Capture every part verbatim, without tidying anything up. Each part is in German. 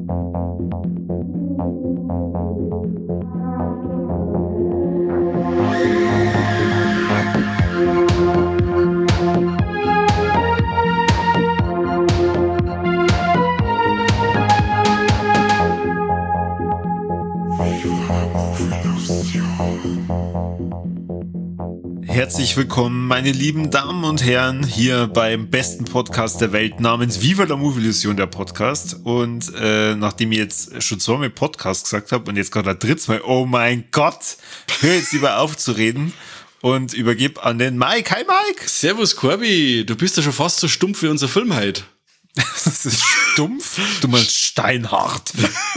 Herzlich willkommen, meine lieben Damen und Herren, hier beim besten Podcast der Welt namens Viva la Movie-Illusion, der Podcast. Und äh, nachdem ich jetzt schon zweimal Podcast gesagt habe und jetzt gerade ein drittes Mal, oh mein Gott, hör jetzt lieber auf zu reden und übergib an den Mike. Hi Mike! Servus Corby, du bist ja schon fast so stumpf wie unser Film heute. Das ist stumpf? Du meinst steinhart.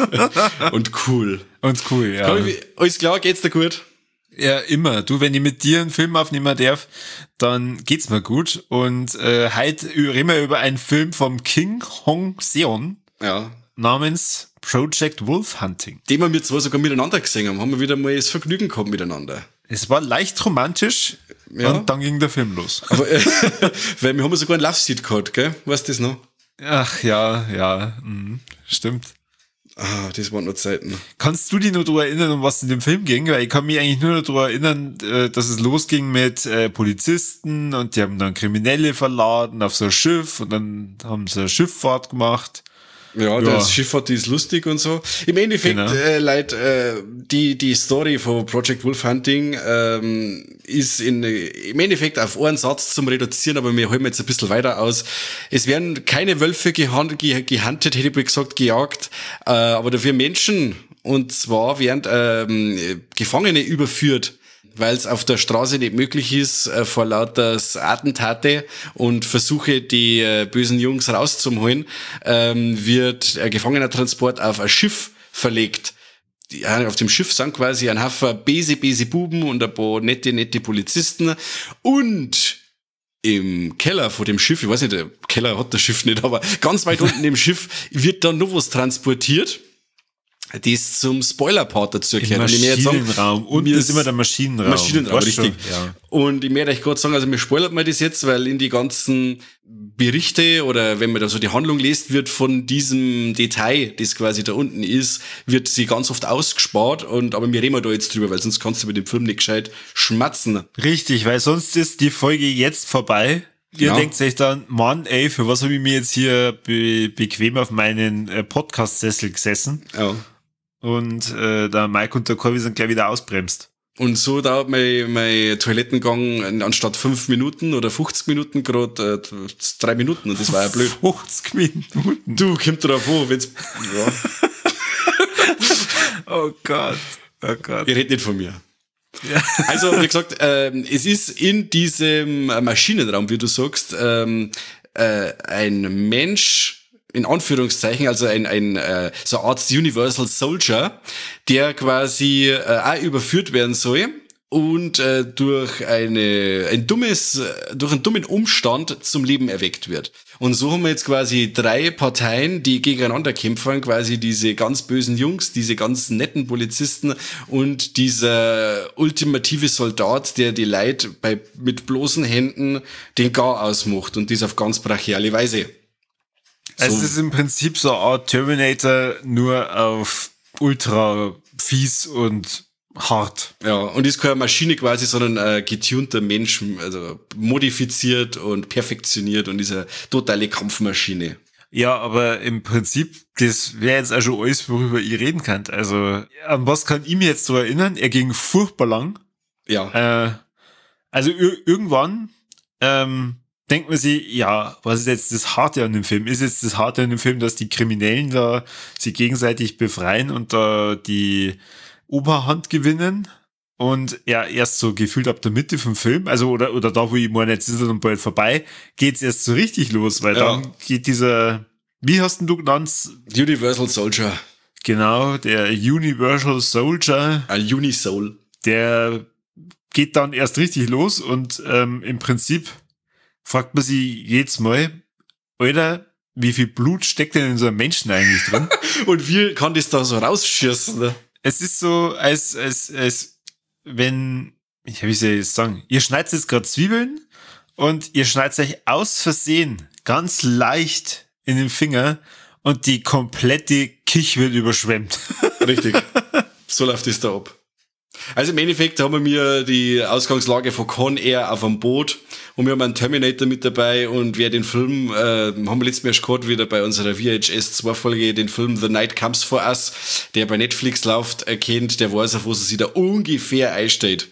Und cool. Und cool, ja. Corby, alles klar, geht's dir gut? Ja, immer. Du, wenn ich mit dir einen Film aufnehmen darf, dann geht's mir gut. Und äh, heute reden wir über einen Film vom King Hong Seon. Ja. Namens Project Wolf Hunting. Den wir zwar sogar miteinander gesehen haben, haben wir wieder mal das Vergnügen gehabt miteinander. Es war leicht romantisch, ja. Und dann ging der Film los. Aber, äh, weil wir haben sogar ein Love-Seat gehabt, gell? Weißt du das noch? Ach ja, ja, mh, stimmt. Ah, das waren nur Zeiten. Kannst du dich noch daran erinnern, um was in dem Film ging? Weil ich kann mich eigentlich nur noch daran erinnern, dass es losging mit äh, Polizisten und die haben dann Kriminelle verladen auf so ein Schiff und dann haben sie eine Schifffahrt gemacht. Ja, ja. Das Schifffahrt, die ist lustig und so. Im Endeffekt, genau. äh, Leute, äh, die die Story von Project Wolf Hunting ähm, ist in, im Endeffekt auf einen Satz zum Reduzieren, aber wir holen jetzt ein bisschen weiter aus. Es werden keine Wölfe gehand, ge, gehuntet, hätte ich gesagt, gejagt, äh, aber dafür Menschen. Und zwar werden ähm, Gefangene überführt, weil es auf der Straße nicht möglich ist, äh, vor lauter Attentate und Versuche, die äh, bösen Jungs rauszuholen, ähm, wird ein Gefangenentransport auf ein Schiff verlegt. Die, auf dem Schiff sind quasi ein Haufen bese, bese Buben und ein paar nette, nette Polizisten. Und im Keller von dem Schiff, ich weiß nicht, der Keller hat das Schiff nicht, aber ganz weit unten im Schiff wird dann noch was transportiert, das zum Spoiler-Part dazu gehört. Maschinenraum. Und das ist immer der Maschinenraum. Maschinenraum, weißt richtig. Du? Ja. Und ich werde euch gerade sagen, also mir spoilert man das jetzt, weil in die ganzen Berichte oder wenn man da so die Handlung liest, wird von diesem Detail, das quasi da unten ist, wird sie ganz oft ausgespart. Und aber wir reden da jetzt drüber, weil sonst kannst du mit dem Film nicht gescheit schmatzen. Richtig, weil sonst ist die Folge jetzt vorbei. Ihr ja. denkt euch dann, Mann, ey, für was habe ich mir jetzt hier be- bequem auf meinen äh, Podcast-Sessel gesessen? Ja. Und äh, der Mike und der Corby sind gleich wieder ausbremst. Und so dauert mein, mein Toilettengang anstatt fünf Minuten oder fünfzig Minuten gerade äh, drei Minuten. Und das war ja blöd. fünfzig Minuten? Du, kommt drauf an, wenn's... Ja. Oh Gott, oh Gott. Ihr redet nicht von mir. Ja. Also, wie gesagt, ähm, es ist in diesem Maschinenraum, wie du sagst, ähm, äh, ein Mensch... in Anführungszeichen, also ein, ein äh, so eine Art Universal Soldier, der quasi äh, auch überführt werden soll und äh, durch eine ein dummes durch einen dummen Umstand zum Leben erweckt wird. Und so haben wir jetzt quasi drei Parteien, die gegeneinander kämpfen, quasi diese ganz bösen Jungs, diese ganz netten Polizisten und dieser ultimative Soldat, der die Leute bei mit bloßen Händen den Gar ausmacht und dies auf ganz brachiale Weise. So. Es ist im Prinzip so eine Art Terminator, nur auf ultra fies und hart. Ja, und ist keine Maschine quasi, sondern ein getunter Mensch, also modifiziert und perfektioniert und ist eine totale Kampfmaschine. Ja, aber im Prinzip, das wäre jetzt also alles, worüber ihr reden könnt. Also, an was kann ich mir jetzt so erinnern? Er ging furchtbar lang. Ja. Äh, also ir- irgendwann, ähm, denkt man sich, ja, was ist jetzt das Harte an dem Film? Ist jetzt das Harte an dem Film, dass die Kriminellen da sich gegenseitig befreien und da die Oberhand gewinnen? Und ja, erst so gefühlt ab der Mitte vom Film, also oder oder da, wo ich meine, jetzt ist er dann bald vorbei, geht's erst so richtig los, weil ja. Dann geht dieser, wie hast denn du genannt? Universal Soldier. Genau, der Universal Soldier. Ein Unisoul. Der geht dann erst richtig los und ähm, im Prinzip fragt man sich jedes Mal, Alter, wie viel Blut steckt denn in so einem Menschen eigentlich drin? Und wie kann das da so rausschießen? Ne? Es ist so, als, als, als wenn, ich wie soll ich das sagen, ihr schneidet jetzt gerade Zwiebeln und ihr schneidet euch aus Versehen ganz leicht in den Finger und die komplette Kich wird überschwemmt. Richtig. So läuft es da ab. Also im Endeffekt haben wir die Ausgangslage von Con Air auf einem Boot und wir haben einen Terminator mit dabei und wer den Film, äh, haben wir letztes Mal schon gehört, wieder bei unserer V H S zwei Folge, den Film The Night Comes For Us, der bei Netflix läuft, erkennt, der weiß, auf was es sich da ungefähr einsteht.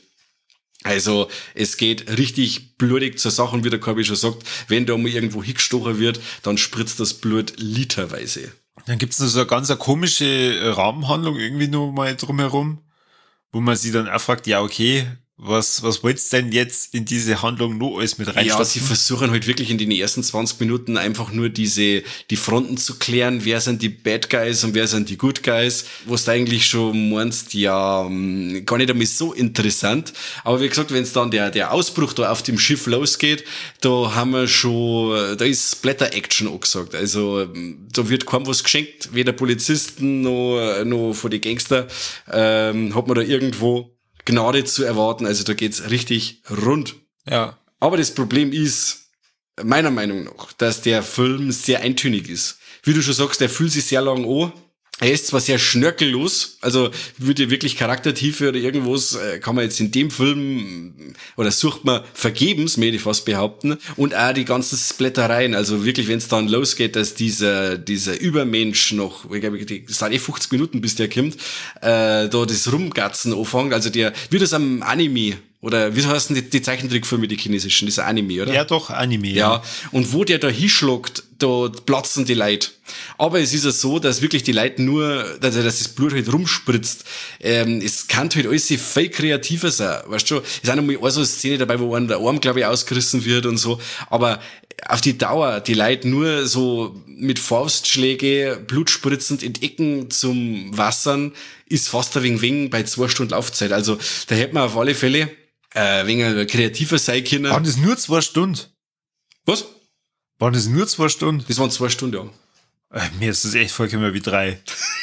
Also es geht richtig blutig zur Sache und wie der Corby schon sagt, wenn da mal irgendwo hingestochen wird, dann spritzt das Blut literweise. Dann gibt's noch so eine ganz eine komische Rahmenhandlung irgendwie nur mal drumherum, wo man sich dann auch fragt, ja okay, was was wollt's denn jetzt in diese Handlung noch alles mit reinstopfen? Ja, sie versuchen halt wirklich in den ersten zwanzig Minuten einfach nur diese die Fronten zu klären, wer sind die Bad Guys und wer sind die Good Guys, wo du eigentlich schon meinst, ja, gar nicht einmal so interessant, aber wie gesagt, wenn es dann der der Ausbruch da auf dem Schiff losgeht, da haben wir schon, da ist Splatter-Action angesagt, also da wird kaum was geschenkt, weder Polizisten noch, noch von den Gangster, ähm, hat man da irgendwo Gnade zu erwarten, also da geht's richtig rund. Ja. Aber das Problem ist, meiner Meinung nach, dass der Film sehr eintönig ist. Wie du schon sagst, der fühlt sich sehr lang an. Er ist zwar sehr schnörkellos, also würde wirklich Charaktertiefe oder irgendwas, kann man jetzt in dem Film, oder sucht man vergebens, möchte ich fast behaupten, und auch die ganzen Splattereien, also wirklich, wenn es dann losgeht, dass dieser dieser Übermensch noch, ich glaube, es sind eh fünfzig Minuten, bis der kommt, äh, da das Rumgatzen anfängt, also der, wie das am Anime, oder wie heißen die, die Zeichentrickfilme, die chinesischen, dieser Anime, oder? Ja, doch, Anime. Ja, ja. Und wo der da hinschlagt, da platzen die Leute. Aber es ist ja so, dass wirklich die Leute nur, also dass das Blut halt rumspritzt. Ähm, es kann halt alles viel kreativer sein, weißt du? Es ist auch noch mal eine so eine Szene dabei, wo einer der Arm, glaube ich, ausgerissen wird und so. Aber auf die Dauer, die Leute nur so mit Faustschläge, blutspritzend in Ecken zum Wassern, ist fast ein wenig, wenig bei zwei Stunden Laufzeit. Also da hätte man auf alle Fälle äh, wegen kreativer sein können. Waren das nur zwei Stunden? Was? Waren das nur zwei Stunden? Das waren zwei Stunden, ja. Äh, mir ist das echt vollkommen wie drei.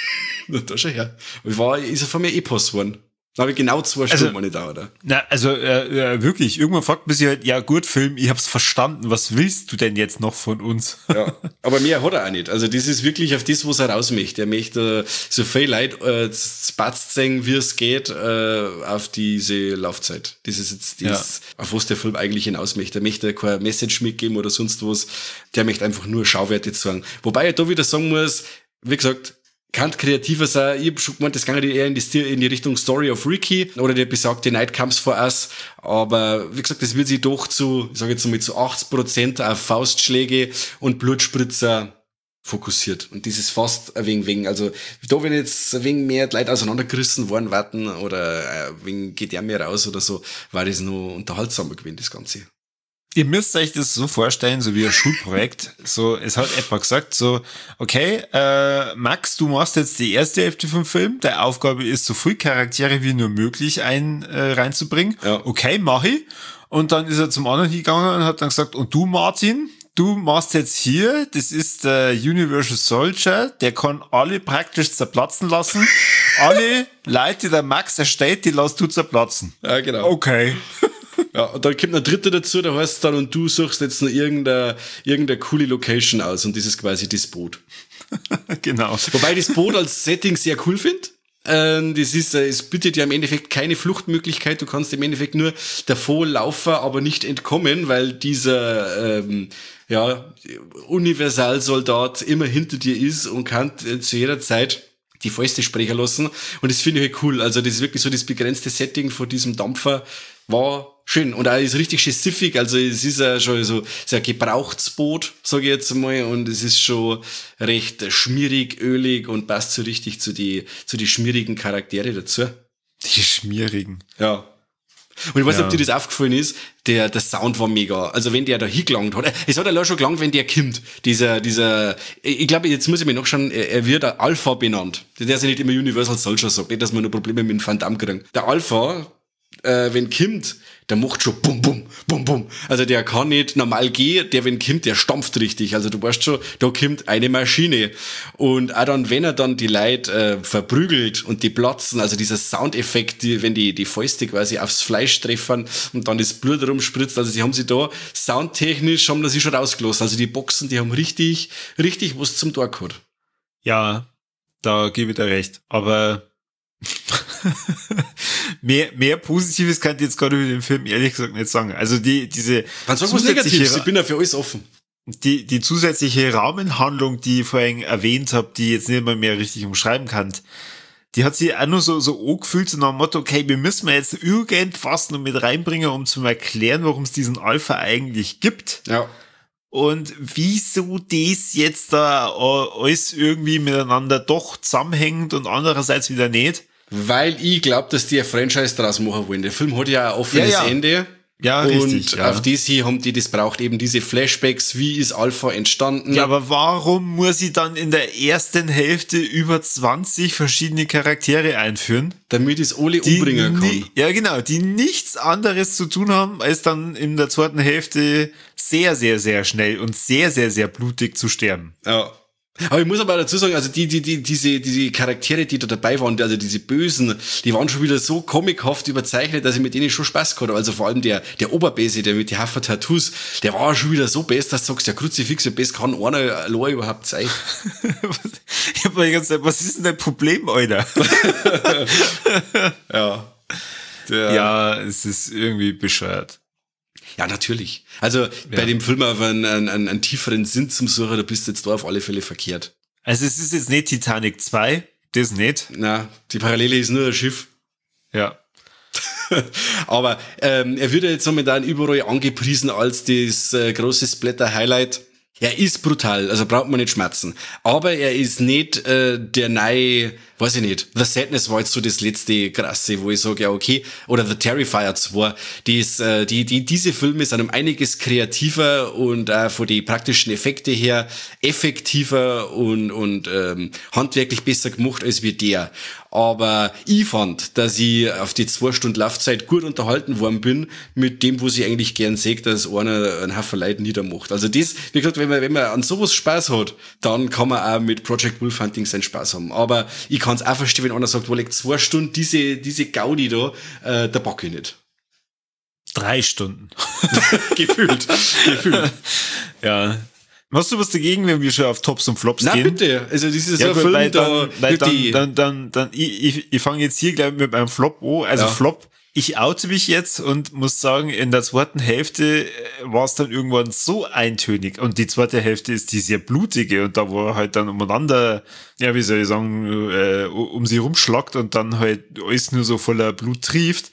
Na, da schon her. War, ist er von mir Epos geworden. Da habe ich genau zwei Stunden also, nicht da, oder? Na, also äh, äh, wirklich, irgendwann fragt man sich halt, ja gut, Film, ich hab's verstanden, was willst du denn jetzt noch von uns? Ja, aber mehr hat er auch nicht. Also das ist wirklich auf das, was er raus möchte. Er möchte äh, so viel Leute äh, spatzt sehen, wie es geht, äh, auf diese Laufzeit. Das ist jetzt das, ja. Auf was der Film eigentlich hinaus möchte. Er möchte keine Message mitgeben oder sonst was. Der möchte einfach nur Schauwerte zeigen. Wobei er da wieder sagen muss, wie gesagt, kann kreativer sein. Ich hab schon gemeint, das geht eher in die, in die Richtung Story of Ricky oder der besagte Night Comes For Us. Aber wie gesagt, das wird sich doch zu, ich sage jetzt mal zu achtzig Prozent auf Faustschläge und Blutspritzer fokussiert. Und das ist fast ein wenig, wenig. Also da, wenn jetzt ein wenig mehr die Leute auseinandergerissen worden warten oder ein wenig geht der mehr raus oder so, war das noch unterhaltsamer gewesen, das Ganze. Ihr müsst euch das so vorstellen, so wie ein Schulprojekt. So, es hat jemand gesagt, so, okay, äh, Max, du machst jetzt die erste Hälfte vom Film. Deine Aufgabe ist, so viel Charaktere wie nur möglich ein äh, reinzubringen. Ja. Okay, mach ich. Und dann ist er zum anderen hingegangen und hat dann gesagt, und du, Martin, du machst jetzt hier, das ist der Universal Soldier, der kann alle praktisch zerplatzen lassen. Alle Leute, die der Max erstellt, die lässt du zerplatzen. Ja, genau. Okay. Ja, und dann kommt ein dritter dazu, da heißt es dann, und du suchst jetzt noch irgendeine, irgendeine coole Location aus, und das ist quasi das Boot. Genau. Wobei ich das Boot als Setting sehr cool finde. Ähm, das ist, äh, es bietet ja im Endeffekt keine Fluchtmöglichkeit, du kannst im Endeffekt nur davon laufen, aber nicht entkommen, weil dieser, ähm, ja, Universalsoldat immer hinter dir ist und kann äh, zu jeder Zeit die Fäuste sprechen lassen. Und das finde ich halt cool. Also das ist wirklich so das begrenzte Setting von diesem Dampfer war schön. Und auch ist richtig schön siffig. Also es ist ja schon so, ist ein Gebrauchsboot, sage ich jetzt mal. Und es ist schon recht schmierig, ölig und passt so richtig zu die, zu die schmierigen Charaktere dazu. Die schmierigen. Ja. Und ich weiß nicht, Ja. ob dir das aufgefallen ist, der, der Sound war mega. Also wenn der da hingelangt hat, es hat allein schon gelangt, wenn der kommt. Dieser, dieser, ich glaube, jetzt muss ich mir noch schauen, er, er wird der Alpha benannt. Der ist ja nicht immer Universal Soldier sagt, nicht, dass wir nur Probleme mit dem Van Damme kriegen. Der Alpha, äh, wenn kommt, der macht schon bum, bum, bum, bum. Also der kann nicht normal gehen, der, wenn kommt, der stampft richtig. Also du weißt schon, da kommt eine Maschine. Und auch dann, wenn er dann die Leute äh, verprügelt und die platzen, also dieser Soundeffekt, die, wenn die, die Fäuste quasi aufs Fleisch treffen und dann das Blut rumspritzt, also sie haben sie da soundtechnisch, haben das sie schon rausgelassen. Also die Boxen, die haben richtig, richtig was zum Tor gehabt. Ja, da gebe ich dir recht. Aber mehr, mehr Positives kann ich jetzt gerade über den Film ehrlich gesagt nicht sagen. Also die, diese Dann sag was Negatives, ich bin ja für alles offen. Die, die zusätzliche Rahmenhandlung, die ich vorhin erwähnt habe, die ich jetzt nicht mal mehr richtig umschreiben kann, die hat sich auch nur so, so angefühlt, so nach dem Motto, okay, wir müssen jetzt irgendwas noch mit reinbringen, um zu erklären, warum es diesen Alpha eigentlich gibt. Ja. Und wieso das jetzt da alles irgendwie miteinander doch zusammenhängt und andererseits wieder nicht. Weil ich glaube, dass die ein Franchise draus machen wollen. Der Film hat ja ein offenes ja, ja. Ende. Ja, und richtig. Ja. auf das hier haben die das braucht, eben diese Flashbacks, wie ist Alpha entstanden. Ja, aber warum muss ich dann in der ersten Hälfte über zwanzig verschiedene Charaktere einführen? Damit es alle umbringen kann. Nie, ja, genau, die nichts anderes zu tun haben, als dann in der zweiten Hälfte sehr, sehr, sehr schnell und sehr, sehr, sehr blutig zu sterben. Ja. Aber ich muss aber dazu sagen, also die, die, die, diese, diese Charaktere, die da dabei waren, also diese Bösen, die waren schon wieder so comichaft überzeichnet, dass ich mit denen schon Spaß gehabt habe. Also vor allem der, der Oberbese, der mit den Haffer Tattoos, der war schon wieder so best, dass du sagst, ja, Kruzifix, ja, best kann einer allein überhaupt sein. Ich hab mir ganz gesagt, was ist denn dein Problem, Alter? Ja. Der, ja, es ist irgendwie bescheuert. Ja, natürlich. Also ja. Bei dem Film auf einen, einen, einen tieferen Sinn zum Suchen, da bist du jetzt da auf alle Fälle verkehrt. Also es ist jetzt nicht Titanic zwei, das nicht. Na, die Parallele ist nur ein Schiff. Ja. Aber ähm, er wird ja jetzt momentan überall angepriesen als das äh, große Splatter-Highlight. Er ist brutal, also braucht man nicht schmerzen. Aber er ist nicht äh, der neue, weiß ich nicht, The Sadness war jetzt so das letzte krasse, wo ich sage, ja okay, oder The Terrifier zwei, die, ist, äh, die, die diese Filme sind um einiges kreativer und auch von den praktischen Effekte her effektiver und, und ähm, handwerklich besser gemacht als wie der. Aber ich fand, dass ich auf die zwei Stunden Laufzeit gut unterhalten worden bin mit dem, wo ich eigentlich gern sehe, dass einer einen Haufen Leute niedermacht. Also das, wie gesagt, wenn man, wenn man an sowas Spaß hat, dann kann man auch mit Project Wolf Hunting seinen Spaß haben. Aber ich kann es auch verstehen, wenn einer sagt, wo liegt zwei Stunden diese, diese Gaudi da, äh, da packe ich nicht. Drei Stunden. Gefühlt. Gefühlt. Ja. Hast du was dagegen, wenn wir schon auf Tops und Flops Na, gehen? Na bitte, also das ist ja, so ein gut, Film, weil da dann, weil dann, dann, dann, dann, ich, ich, ich fange jetzt hier gleich mit meinem Flop an. Also ja. Flop, ich oute mich jetzt und muss sagen, in der zweiten Hälfte war es dann irgendwann so eintönig. Und die zweite Hälfte ist die sehr blutige und da wo halt dann umeinander, ja, wie soll ich sagen, äh, um sie rumschlagt und dann halt alles nur so voller Blut trieft.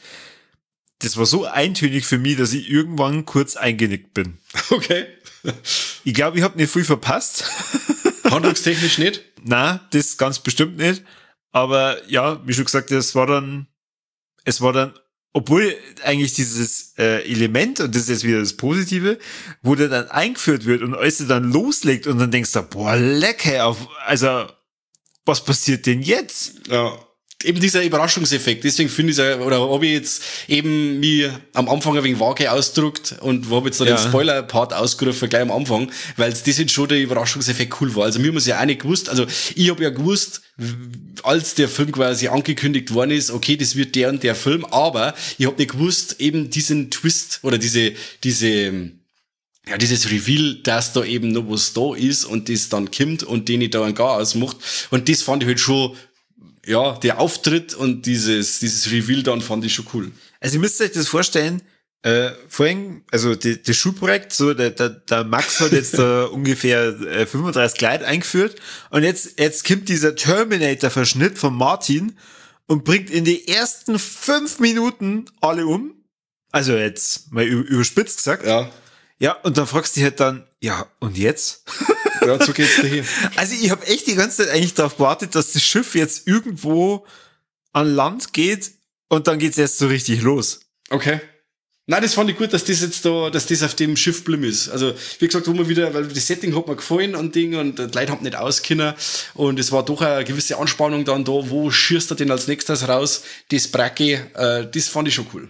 Das war so eintönig für mich, dass ich irgendwann kurz eingenickt bin. Okay. Ich glaube, ich habe nicht viel verpasst. Handlungstechnisch nicht? Nein, das ganz bestimmt nicht. Aber ja, wie schon gesagt, es war dann, es war dann, obwohl eigentlich dieses äh, Element, und das ist jetzt wieder das Positive, wo der dann eingeführt wird und als er dann loslegt und dann denkst du, boah, lecker, auf, also, was passiert denn jetzt? Ja. Eben dieser Überraschungseffekt, deswegen finde ich es, oder habe ich jetzt eben mir am Anfang ein wenig vage ausgedruckt und habe jetzt da ja. den Spoiler-Part ausgerufen, gleich am Anfang, weil das jetzt schon der Überraschungseffekt cool war. Also mir haben es ja auch nicht gewusst, also ich habe ja gewusst, als der Film quasi angekündigt worden ist, okay, das wird der und der Film, aber ich habe nicht gewusst, eben diesen Twist oder diese, diese, ja, dieses Reveal, dass da eben noch was da ist und das dann kommt und den ich da einen Gar ausmacht und das fand ich halt schon. Ja, der Auftritt und dieses, dieses Reveal dann fand ich schon cool. Also ihr müsst euch das vorstellen, äh, vorhin, also die, das Schulprojekt, so der, der, der Max hat jetzt da ungefähr äh, fünfunddreißig Leute eingeführt und jetzt, jetzt kommt dieser Terminator-Verschnitt von Martin und bringt in die ersten fünf Minuten alle um. Also jetzt mal überspitzt gesagt. Ja. Ja, und dann fragst du dich halt dann, ja, und jetzt? Ja, so geht's dahin. Also ich habe echt die ganze Zeit eigentlich darauf gewartet, dass das Schiff jetzt irgendwo an Land geht und dann geht's erst so richtig los. Okay. Nein, das fand ich gut, dass das jetzt da, dass das auf dem Schiff blieben ist. Also, wie gesagt, wo man wieder, weil das Setting hat mir gefallen und Ding und die Leute haben nicht auskennen und es war doch eine gewisse Anspannung dann da, wo schießt er denn als nächstes raus, das Bracke, äh, das fand ich schon cool.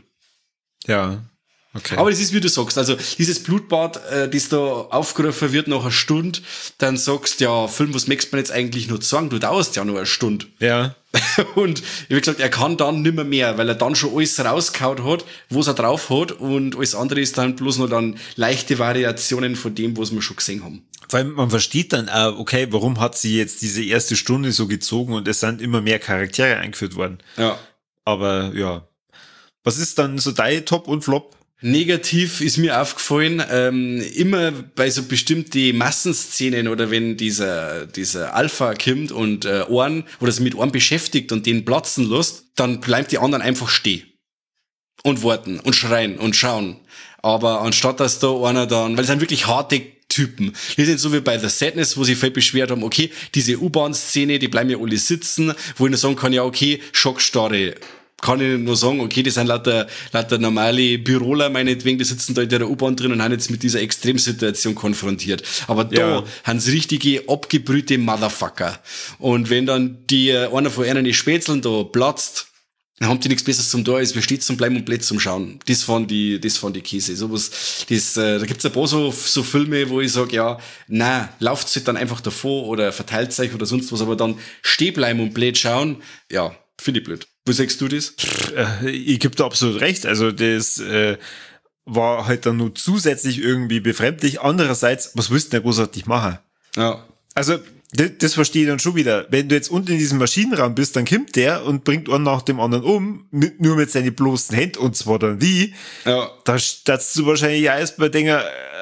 Ja. Okay. Aber das ist, wie du sagst, also dieses Blutbad, äh, das da aufgerufen wird nach einer Stunde, dann sagst du, ja, Film, was möchtest du mir jetzt eigentlich noch sagen? Du dauerst ja nur eine Stunde. Ja. Und ich habe gesagt, er kann dann nimmer mehr, weil er dann schon alles rausgehauen hat, was er drauf hat und alles andere ist dann bloß noch dann leichte Variationen von dem, was wir schon gesehen haben. Vor allem, man versteht dann auch, okay, warum hat sie jetzt diese erste Stunde so gezogen und es sind immer mehr Charaktere eingeführt worden. Ja. Aber ja. Was ist dann so dein Top und Flop? Negativ ist mir aufgefallen, ähm, immer bei so bestimmten Massenszenen oder wenn dieser dieser Alpha kommt und äh, einen oder sich mit einem beschäftigt und den platzen lässt, dann bleibt die anderen einfach stehen und warten und schreien und schauen. Aber anstatt dass da einer dann, weil es sind wirklich harte Typen. Die sind so wie bei The Sadness, wo sie voll beschwert haben, okay, diese U-Bahn-Szene, die bleiben ja alle sitzen, wo ich nur sagen kann, ja okay, Schockstarre. Kann ich nur sagen, okay, die sind lauter, lauter normale Büroler, meinetwegen, die sitzen da in der U-Bahn drin und haben jetzt mit dieser Extremsituation konfrontiert. Aber da ja. haben sie richtige, abgebrühte Motherfucker. Und wenn dann die, einer von ihnen die Spätzeln da platzt, dann haben die nichts Besseres zum Tor, als wir stehen zum Bleiben und blöd zum Schauen. Das fand die, das fand die Käse. Sowas, das, äh, da gibt's ein paar so, so Filme, wo ich sag, ja, na, lauft's halt dann einfach davor oder verteilt euch oder sonst was, aber dann stehen bleiben und blöd schauen, ja, finde ich blöd. Wo sagst du das? Ich gebe da absolut recht. Also das äh, war halt dann nur zusätzlich irgendwie befremdlich. Andererseits, was willst du denn großartig machen? Ja. Also das, das verstehe ich dann schon wieder. Wenn du jetzt unten in diesem Maschinenraum bist, dann kommt der und bringt einen nach dem anderen um, mit, nur mit seinen bloßen Händen, und zwar dann wie. Ja. Da startest du wahrscheinlich auch erstmal denken,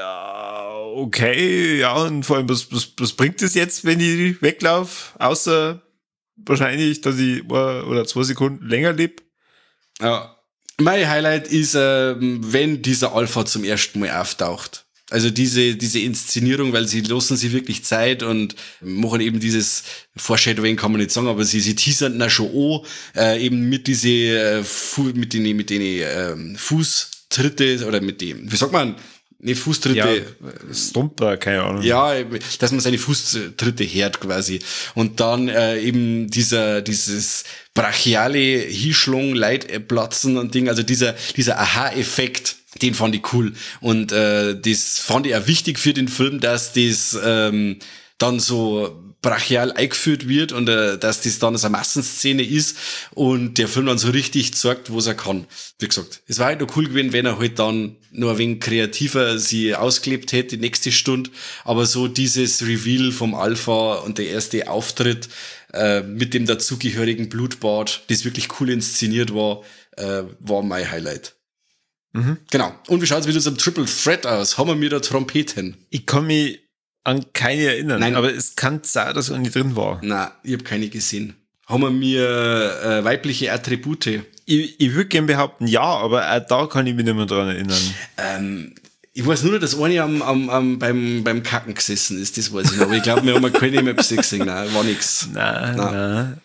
äh, okay, ja, und vor allem, was, was, was bringt es jetzt, wenn ich weglaufe, außer wahrscheinlich, dass ich ein oder zwei Sekunden länger lebe. Ja. Mein Highlight ist, ähm, wenn dieser Alpha zum ersten Mal auftaucht. Also diese diese Inszenierung, weil sie lassen sich wirklich Zeit und machen eben dieses Foreshadowing, kann man nicht sagen, aber sie sie teasern da schon an, äh, eben mit diese äh, Fu- mit den mit den äh, Fußtritte oder mit dem, wie sagt man? Nee, Fußtritte. Ja, Stomper, keine Ahnung. Ja, dass man seine Fußtritte hört quasi. Und dann äh, eben dieser dieses brachiale Hinschlung, Leid platzen und Ding, also dieser dieser Aha-Effekt, den fand ich cool. Und äh, das fand ich auch wichtig für den Film, dass das ähm, dann so brachial eingeführt wird und äh, dass das dann so eine Massenszene ist und der Film dann so richtig zeigt, was er kann. Wie gesagt, es war halt noch cool gewesen, wenn er halt dann noch ein wenig kreativer sie ausgelebt hätte, die nächste Stunde, aber so dieses Reveal vom Alpha und der erste Auftritt äh, mit dem dazugehörigen Blutbad, das wirklich cool inszeniert war, äh, war mein Highlight. Mhm. Genau. Und wie schaut's mit unserem Triple Threat aus? Haben wir mir da Trompeten? Ich kann mich an keine erinnern, Nein. aber es kann sein, dass er nicht drin war. Nein, ich habe keine gesehen. Haben wir mir äh, weibliche Attribute? Ich, ich würde gerne behaupten, ja, aber auch da kann ich mich nicht mehr dran erinnern. Ähm, ich weiß nur noch, dass eine am, am, am, beim, beim Kacken gesessen ist, das weiß ich noch. Aber ich glaube, wir haben keine Maps gesehen. Nein, war nix. Nein, Nein. nein.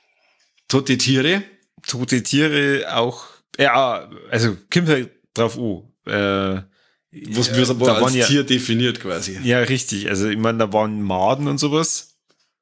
Tote Tiere? Tote Tiere auch, ja, also kommt halt drauf an. Äh, Was wir aber da als waren ja, Tier definiert quasi. Ja, richtig. Also ich meine, da waren Maden und sowas.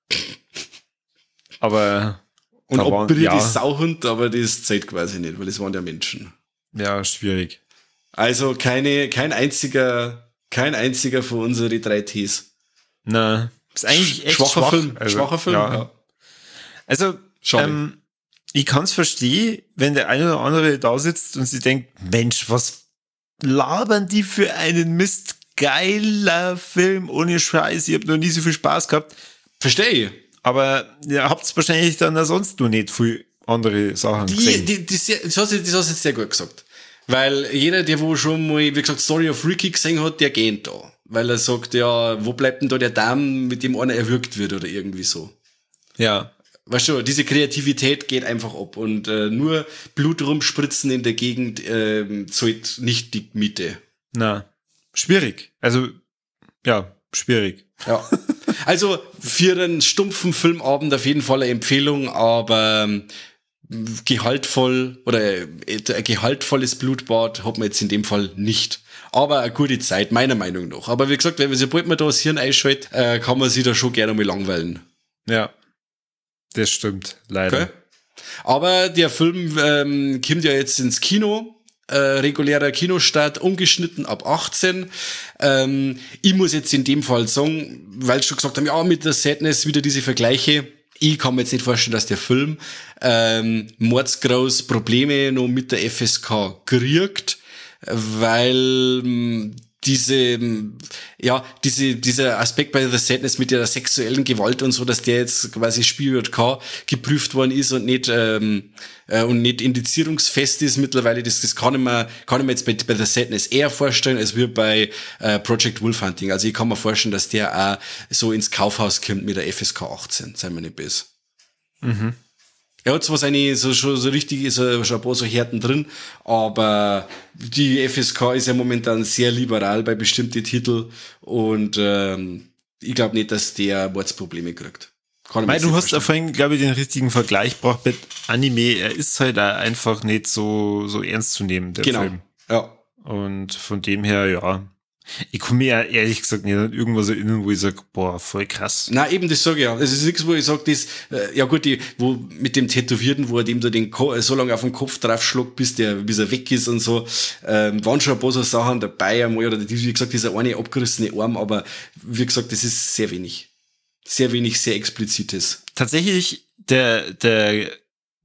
Aber Und da ob waren, Brie ja, ist Sauhund, aber das zählt quasi nicht, weil es waren ja Menschen. ja, schwierig. Also keine, kein einziger, kein einziger von unseren drei Ts. Na, ist eigentlich echt schwacher schwach. Film. Also, schwacher Film, ja. ja. Also, ähm, ich kann es verstehen, wenn der eine oder andere da sitzt und sie denkt, Mensch, was labern die für einen Mist? Geiler Film, ohne Scheiß, ich habe noch nie so viel Spaß gehabt. Verstehe ich. Aber ihr habt wahrscheinlich dann auch sonst noch nicht viel andere Sachen Die, gesehen. die, die, die, das hast du das hast du jetzt sehr gut gesagt. Weil jeder, der wo schon mal, wie gesagt, Story of Ricky gesehen hat, der geht da. Weil er sagt, ja, wo bleibt denn da der Damm, mit dem einer erwürgt wird oder irgendwie so. Ja. Weißt du, diese Kreativität geht einfach ab und äh, nur Blut rumspritzen in der Gegend äh, zahlt nicht die Miete. Na, schwierig. Also, ja, schwierig. Ja. Also für einen stumpfen Filmabend auf jeden Fall eine Empfehlung, aber ähm, gehaltvoll oder äh, ein gehaltvolles Blutbad hat man jetzt in dem Fall nicht. Aber eine gute Zeit, meiner Meinung nach. Aber wie gesagt, wenn man sobald man da das Hirn einschaltet, äh, kann man sich da schon gerne mal langweilen. Ja, das stimmt, leider. Okay. Aber der Film ähm, kommt ja jetzt ins Kino. Äh, regulärer Kinostart, ungeschnitten ab achtzehn. Ähm, ich muss jetzt in dem Fall sagen, weil schon gesagt haben, ja, mit der Sadness wieder diese Vergleiche. Ich kann mir jetzt nicht vorstellen, dass der Film ähm, mordsgroß Probleme noch mit der F S K kriegt, weil ähm, diese, ja, diese, dieser Aspekt bei The Sadness mit der sexuellen Gewalt und so, dass der jetzt quasi Spiel K geprüft worden ist und nicht, ähm, äh, und nicht indizierungsfest ist mittlerweile, das, das kann ich mir, kann ich mir jetzt bei, bei The Sadness eher vorstellen, als wir bei äh, Project Wolf Hunting. Also ich kann mir vorstellen, dass der auch so ins Kaufhaus kommt mit der F S K achtzehn, seien wir nicht böse. Mhm. Er hat zwar seine, so, schon so richtig, ist er schon ein paar so Härten drin, aber die F S K ist ja momentan sehr liberal bei bestimmten Titeln und ähm, ich glaube nicht, dass der Mordsprobleme kriegt. Kann Mei, du hast ja vorhin, glaube ich, den richtigen Vergleich gebracht mit Anime. Er ist halt auch einfach nicht so, so ernst zu nehmen, der genau. Film. Ja. Und von dem her, ja. Ich kann mir ja ehrlich gesagt nicht an irgendwas erinnern, wo ich sage, boah, voll krass. Na eben, das sage ich ja. Es ist nichts, wo ich sage, das, äh, ja gut, die, wo mit dem Tätowierten, wo er dem da den Ko- so lange auf den Kopf draufschlägt, bis der, bis er weg ist und so, ähm, waren schon ein paar so Sachen dabei einmal, oder die, wie gesagt, dieser eine abgerissene Arm, aber wie gesagt, das ist sehr wenig. Sehr wenig, sehr explizites. Tatsächlich, der, der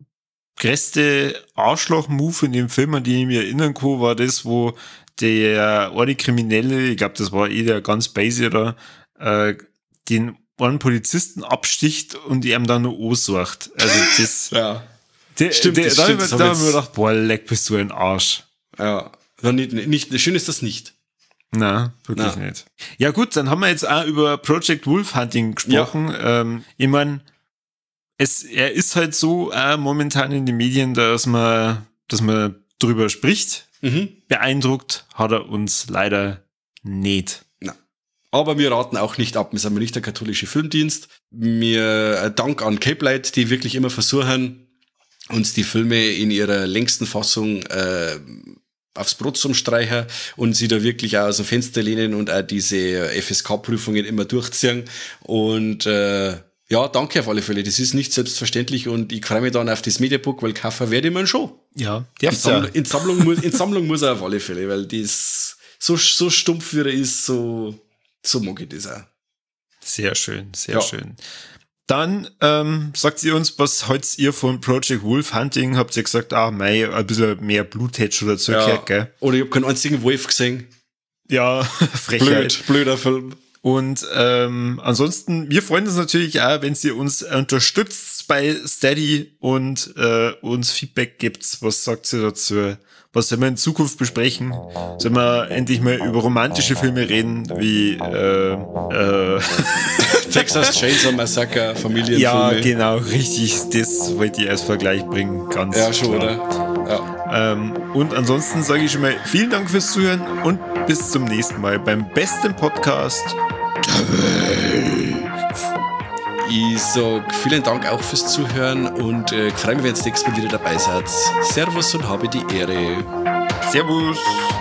größte Arschloch-Move in dem Film, an den ich mich erinnern kann, war das, wo der eine Kriminelle, ich glaube, das war eh der ganz basic da, äh, den einen Polizisten absticht und ihm dann nur ansucht. Also das... ja. Der, stimmt, der, das da stimmt. Da habe ich mir gedacht, boah, leck, bist du ein Arsch. Ja. Nicht, nicht, schön ist das nicht. Na, wirklich Na. nicht. Ja gut, dann haben wir jetzt auch über Project Wolf Hunting gesprochen. Ja. Ähm, ich meine, es, er ist halt so äh, momentan in den Medien, dass man, dass man drüber spricht. Mhm. Beeindruckt hat er uns leider nicht. Na. Aber wir raten auch nicht ab. Wir sind nicht der katholische Filmdienst. Wir äh, Dank an Cape Light, die wirklich immer versuchen, uns die Filme in ihrer längsten Fassung äh, aufs Brot zum Streichen und sie da wirklich auch aus dem Fenster lehnen und auch diese F S K-Prüfungen immer durchziehen. Und äh, ja, danke auf alle Fälle. Das ist nicht selbstverständlich und ich freue mich dann auf das Mediabook, weil kaufen werde ich mir schon. Ja, in Sammlung, in, Sammlung muss, in Sammlung muss er auf alle Fälle, weil das so, so stumpf wie er ist, so, so mag ich das auch. Sehr schön, sehr ja. schön. Dann ähm, sagt ihr uns, was haltet ihr von Project Wolf Hunting? Habt ihr gesagt, ah, mei, ein bisschen mehr Blut hätte schon dazu ja. gehört, gell? Oder ich habe keinen einzigen Wolf gesehen. Ja, Frechheit. Blöd, blöder Film. Und ähm, ansonsten, wir freuen uns natürlich auch, wenn ihr uns unterstützt bei Steady und äh, uns Feedback gibt. Was sagt ihr dazu? Was sollen wir in Zukunft besprechen? Sollen wir endlich mal über romantische Filme reden, wie äh, äh, Texas Chainsaw Massacre, Familienfilme? Ja, genau, richtig. Das wollte ich als Vergleich bringen. Ganz ja, schon, klar. oder? Ja. Ähm, und ansonsten sage ich schon mal vielen Dank fürs Zuhören und bis zum nächsten Mal beim besten Podcast der Welt. Ich sag vielen Dank auch fürs Zuhören und äh, freue mich, wenn ihr das nächste Mal wieder dabei seid. Servus und habe die Ehre. Servus.